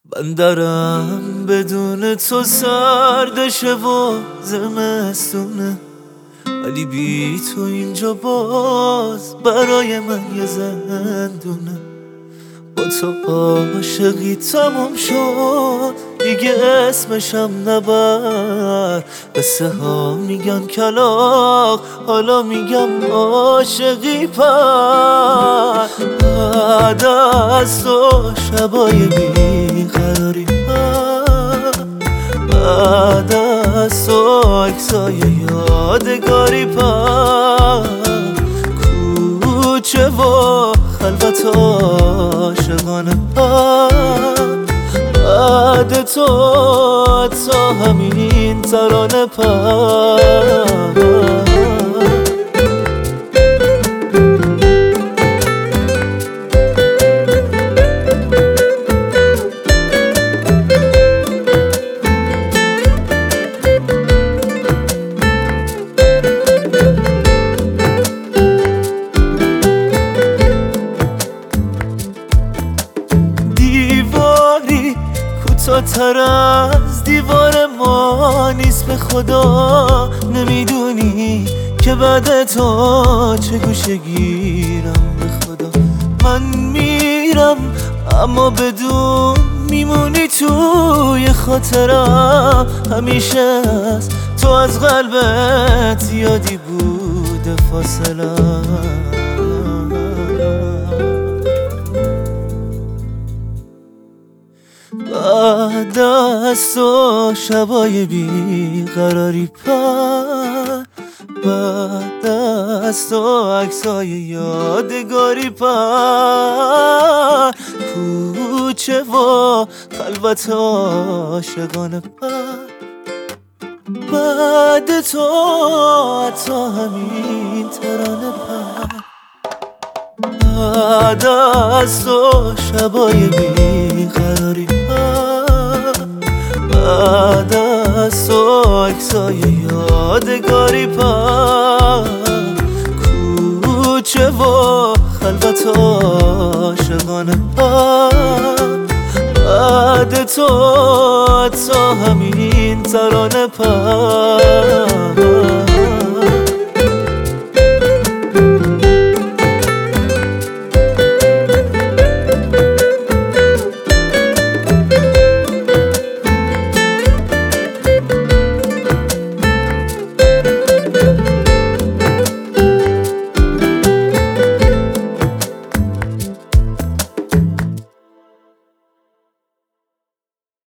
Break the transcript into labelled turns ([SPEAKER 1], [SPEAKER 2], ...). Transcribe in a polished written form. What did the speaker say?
[SPEAKER 1] بندرم بدون تو سردشه و زمستونه، ولی بی تو اینجا باز برای من یه زندونه. با تو عاشقی تموم شد، دیگه اسمشم نبر. قصه ها میگن کلاغ، حالا میگم عاشقی پر. بعد از تو شبای بیقراری پر، بعد از تو عکسای یادگاری پر. کوچه و خلوت عاشقانه پر، بعد تو تا همین ترانه پر. کوتاه‌تر از دیوار ما نیست، به خدا نمیدونی که بعد تو چه گوشه گیرم. به خدا من میرم اما بدون میمونی توی خاطرم. همیشه از تو از قلبت یادی بوده فاصله. بعد از تو شبای بیقراری پر، بعد از تو عکسای یادگاری پر. کوچه و خلوت عاشقانه پر، بعد تو تا همین ترانه پر. بعد از تو شبای بیقراری پر، بعد از تو عکسای یادگاری پر. کوچه و خلوت عاشقانه پر، بعد تو تا همین ترانه پر.